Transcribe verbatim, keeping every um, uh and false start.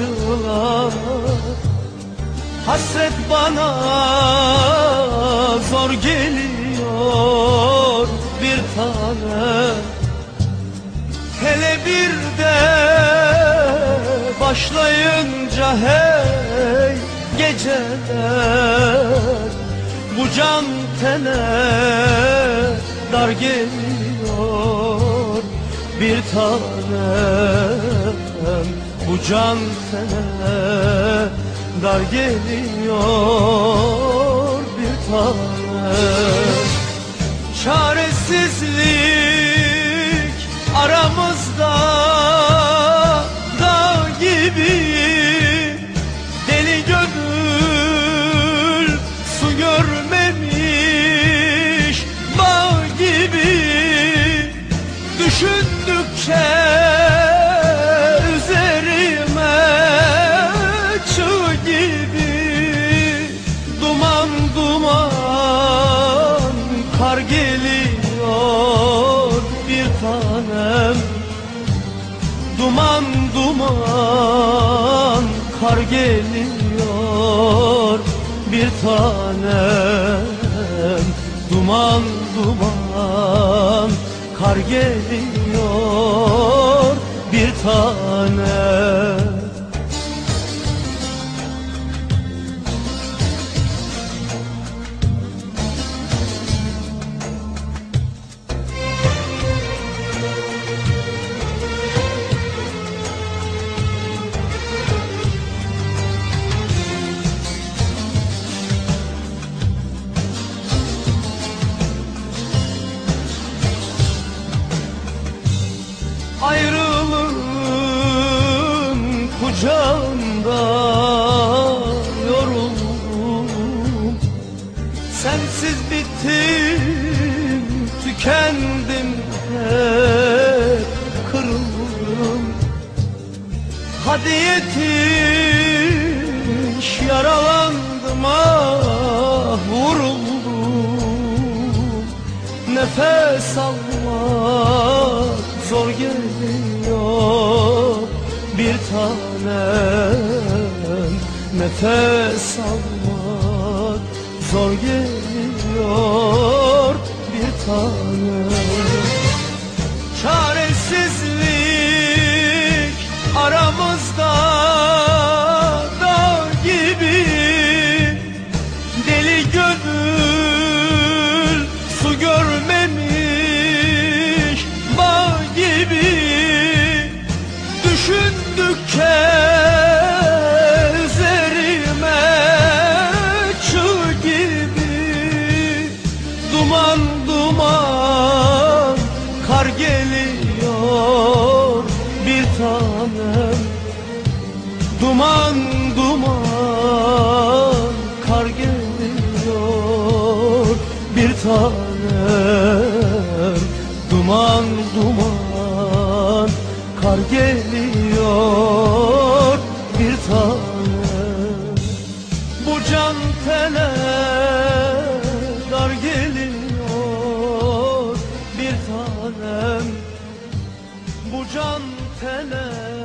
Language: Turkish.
acılar. Hasret bana zor geliyor bir tane. Hele bir de başlayınca hey geceler, bu can tene dar geliyor bir tanem. Bu can tene dar geliyor bir tanem. Çaresizlik aramızda dağ gibi, deli gönül su görmemiş bağ gibi. Düşündükçe üzerime çığ gibi, duman duman kar geliyor bir tanem. Duman duman kar geliyor bir tanem. Duman duman kar geliyor bir tanem. Ayrılığın kucağında yoruldum. Sensiz bittim, tükendim, hep kırıldım. Hadi yetiş, yaralandım, ah vuruldum. Nefes almak zor geliyor bir tanem. Nefes almak zor geliyor bir tanem. Çaresizlik aramızda dağ gibi, deli gönül su görmemiş bağ gibi. Düşündükçe üzerime çığ gibi, duman duman kar geliyor bir tanem. Duman duman kar geliyor bir tanem. Duman duman kar geliyor bir tanem. Bu can tene dar geliyor bir tanem. Bu can tene